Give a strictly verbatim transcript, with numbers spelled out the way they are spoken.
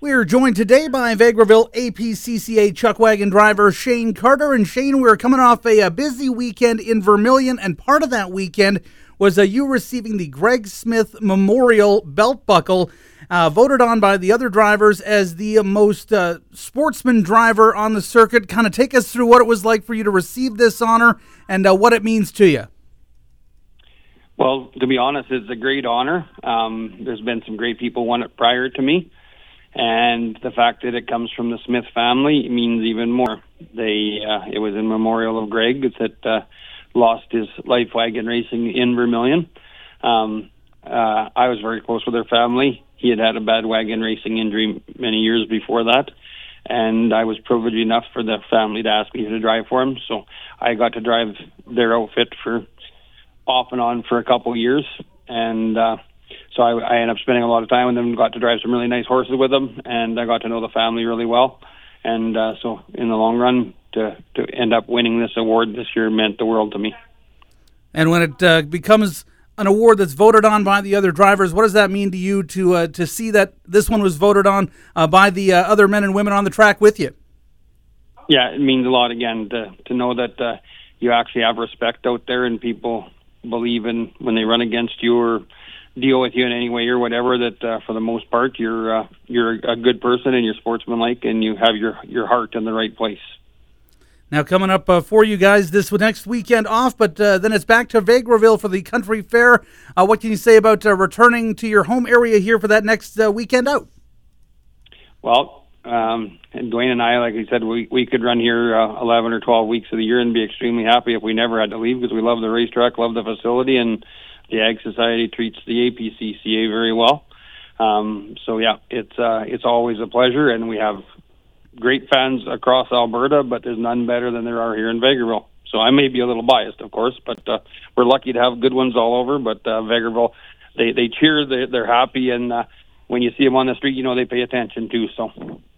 We're joined today by Vegreville A P C C A Chuck Wagon driver Shane Carter. And Shane, we're coming off a, a busy weekend in Vermilion, and part of that weekend was uh, you receiving the Greg Smith Memorial Belt Buckle, uh, voted on by the other drivers as the most uh, sportsman driver on the circuit. Kind of take us through what it was like for you to receive this honor and uh, what it means to you. Well, to be honest, it's a great honor. Um, there's been some great people won it prior to me. And the fact that it comes from the Smith family means even more. They uh, it was in memorial of Greg that uh, lost his life wagon racing in Vermilion. Um, uh, I was very close with their family. He had had a bad wagon racing injury many years before that, and I was privileged enough for the family to ask me to drive for him. So I got to drive their outfit for off and on for a couple years, and uh, So I, I ended up spending a lot of time with them, got to drive some really nice horses with them, and I got to know the family really well. And uh, so in the long run, to, to end up winning this award this year meant the world to me. And when it uh, becomes an award that's voted on by the other drivers, what does that mean to you to uh, to see that this one was voted on uh, by the uh, other men and women on the track with you? Yeah, it means a lot, again, to, to know that uh, you actually have respect out there and people believe in when they run against you or deal with you in any way or whatever, that uh, for the most part you're uh, you're a good person and you're sportsmanlike and you have your, your heart in the right place. Now coming up uh, for you guys this next weekend off, but uh, then it's back to Vegreville for the Country Fair. Uh, what can you say about uh, returning to your home area here for that next uh, weekend out? Well, um, and Dwayne and I, like I said, we, we could run here uh, eleven or twelve weeks of the year and be extremely happy if we never had to leave, because we love the racetrack, love the facility, and the Ag Society treats the A P C C A very well. Um, so yeah, it's uh, it's always a pleasure, and we have great fans across Alberta, but there's none better than there are here in Vegreville. So I may be a little biased, of course, but uh, we're lucky to have good ones all over. But uh, Vegreville, they they cheer, they, they're happy, and uh, when you see them on the street, you know they pay attention too. So.